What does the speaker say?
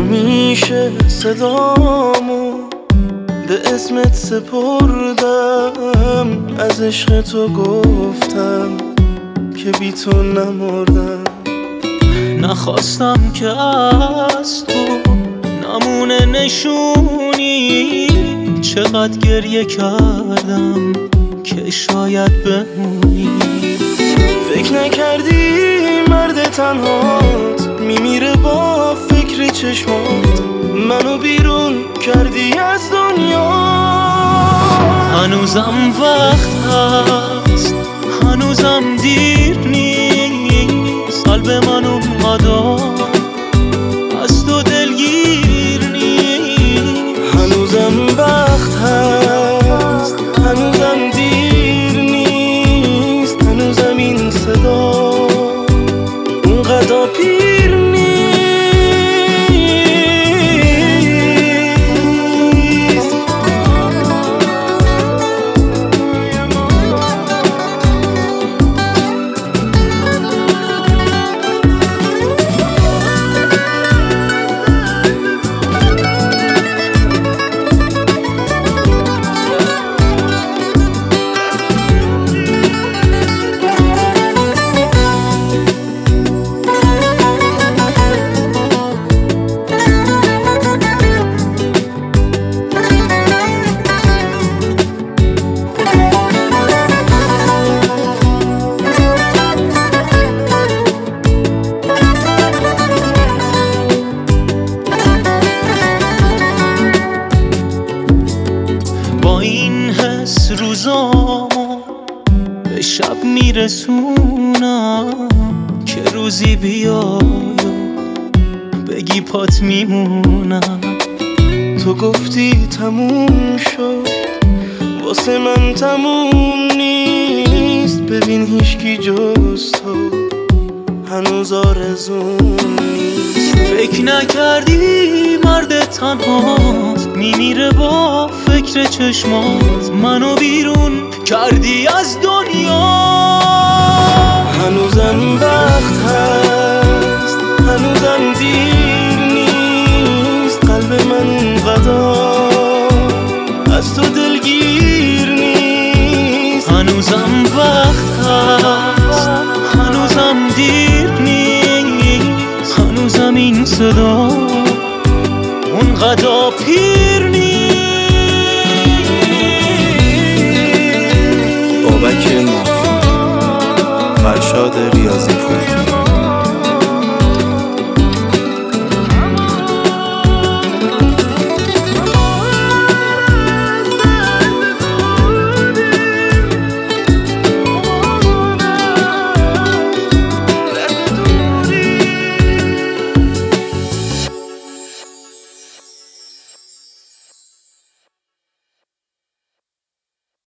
همیشه صدامو به اسمت سپردم، از عشق تو گفتم که بی تو نمردم. نخواستم که از تو نمونه نشونی، چقدر گریه کردم که شاید بمونی. فکر نکردی مرد تنهات میمیره با فکر چشمات، منو بیرون کردی از دنیا. هنوزم وقت هست، هنوزم دیر نیست، قلب من اومد از تو دلگیر نیست. هنوزم وقت هست، هنوزم دیر نیست، هنوزم این صدا اونقدر پیر نیست. این حس روزامو به شب میرسونم که روزی بیای بگی پات میمونم. تو گفتی تموم شد، واسه من تموم نیست. ببین هیچکی جز تو هنوز آرزوم نیست. فکر نکردی مرد تنهات میمیره با فکر چشمات، منو بیرون کردی از دنیا. هنوزم وقت هست، هنوزم دیر نیست، قلب من اونقدر از تو دلگیر نیست. هنوزم وقت هست، هنوزم دیر نیست، هنوزم این صدا اونقدر پیر نیست. بابک مافی، فرشاد ریاضی پور.